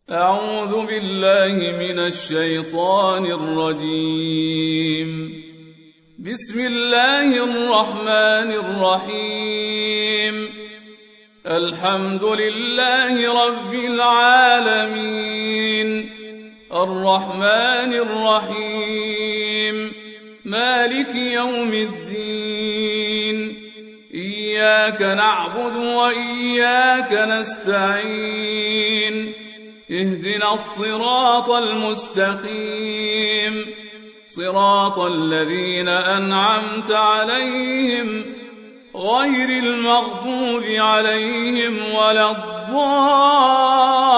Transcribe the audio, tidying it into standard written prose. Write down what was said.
أعوذ بالله من الشيطان الرجيم. بسم الله الرحمن الرحيم. الحمد لله رب العالمين، الرحمن الرحيم، مالك يوم الدين، إياك نعبد وإياك نستعين، اهدنا الصراط المستقيم، صراط الذين أنعمت عليهم غير المغضوب عليهم ولا الضالين.